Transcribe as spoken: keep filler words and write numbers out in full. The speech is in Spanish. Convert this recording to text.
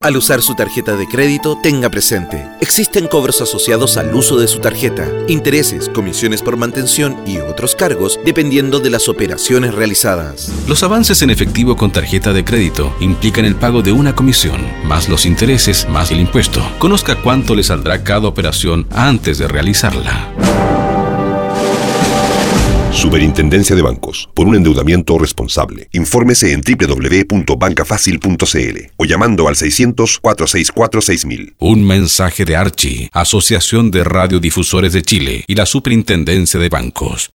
Al usar su tarjeta de crédito, tenga presente, existen cobros asociados al uso de su tarjeta, intereses, comisiones por mantención y otros cargos dependiendo de las operaciones realizadas. Los avances en efectivo con tarjeta de crédito implican el pago de una comisión, más los intereses, más el impuesto. Conozca cuánto le saldrá cada operación antes de realizarla. Superintendencia de Bancos. Por un endeudamiento responsable. Infórmese en doble u doble u doble u punto banca fácil punto c l o llamando al seiscientos, cuatrocientos sesenta y cuatro, seis mil. Un mensaje de Archie, Asociación de Radiodifusores de Chile y la Superintendencia de Bancos.